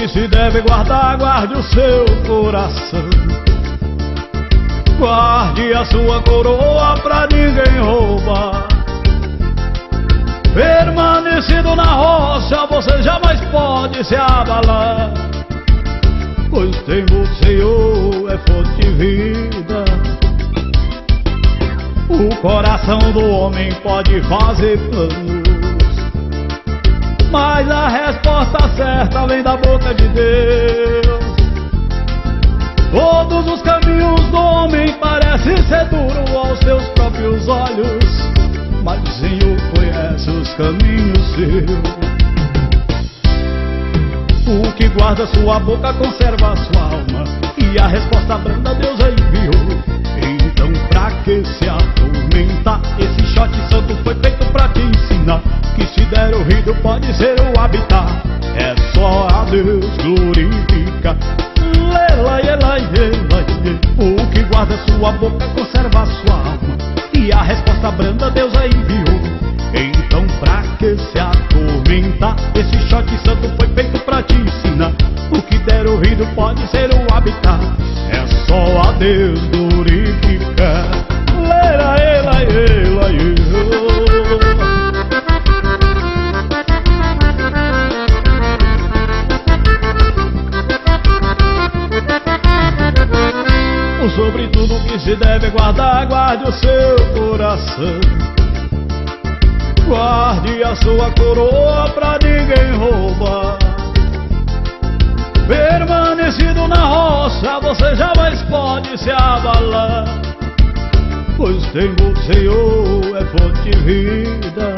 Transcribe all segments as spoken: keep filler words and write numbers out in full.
que se deve guardar, guarde o seu coração. Guarde a sua coroa pra ninguém roubar. Permanecido na rocha, você jamais pode se abalar, pois temor do Senhor é fonte de vida. O coração do homem pode fazer planos, mas a resposta certa vem da boca de Deus. Todos os caminhos do homem parecem ser duros aos seus próprios olhos, mas o Senhor conhece os caminhos seus. O que guarda sua boca conserva a sua alma, e a resposta branda Deus a enviou. Então pra que se atormentar? Esse shot santo foi feito pra te ensinar que se der o rido pode ser o habitar. É só a Deus glorificar. Lela, ela, ela, o que guarda sua boca conserva a sua alma, e a resposta branda Deus a enviou. Então pra que se atormentar? Esse shot santo foi feito pra te ensinar. O que der ouvido pode ser o habitar. É só a Deus glorificar. Lera, ela, ela, ela. Sobre tudo que se deve guardar, guarde o seu coração. Guarde a sua coroa pra ninguém roubar. Permanecido na rocha, você jamais pode se abalar, pois temor do Senhor é fonte de vida.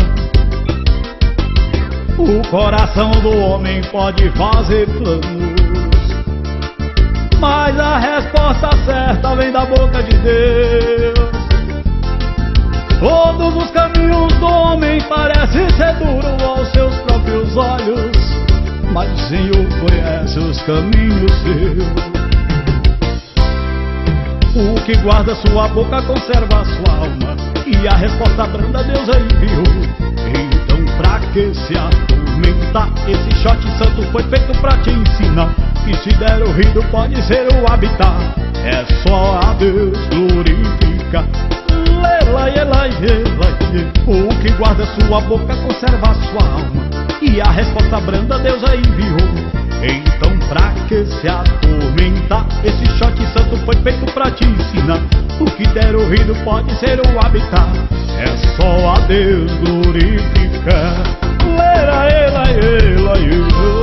O coração do homem pode fazer planos, mas a resposta certa vem da boca de Deus. Todos os caminhos do homem parecem ser duros aos seus próprios olhos, mas o Senhor conhece os caminhos seus. O que guarda sua boca conserva a sua alma, e a resposta branda Deus a enviou. Então pra que se atormentar? Esse shot santo foi feito pra te ensinar que se der o rido pode ser o habitar. É só a Deus glorificar. Lela, ela, ela, o que guarda sua boca conserva a sua alma, e a resposta branda Deus a enviou. Então pra que se atormentar? Esse shot santo foi feito pra te ensinar. O que der o rido pode ser o habitar. É só a Deus glorificar. Lera, ela, ela, ela.